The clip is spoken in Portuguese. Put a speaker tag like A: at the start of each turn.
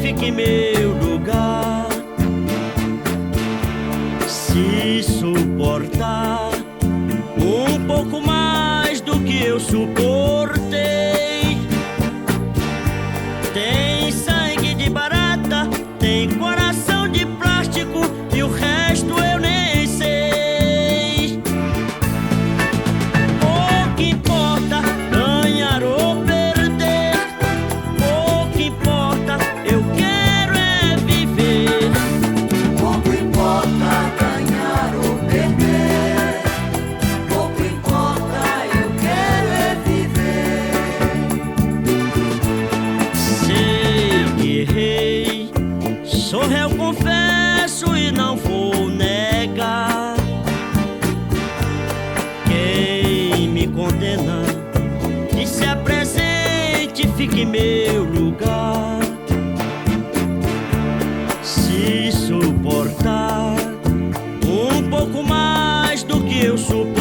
A: fique em meu lugar. Se suportar um pouco mais do que eu suportei, tem sangue de barata, tem coração de plástico e o resto eu nem sei. Pouco importa ganhar ou perder, pouco importa, eu quero é viver.
B: Pouco importa ganhar ou perder, pouco importa, eu quero é viver.
A: Sei que errei, sou réu, confesso e não vou negar. Quem me condena, que se apresente, fique em meu lugar. Se suportar um pouco mais do que eu suporto,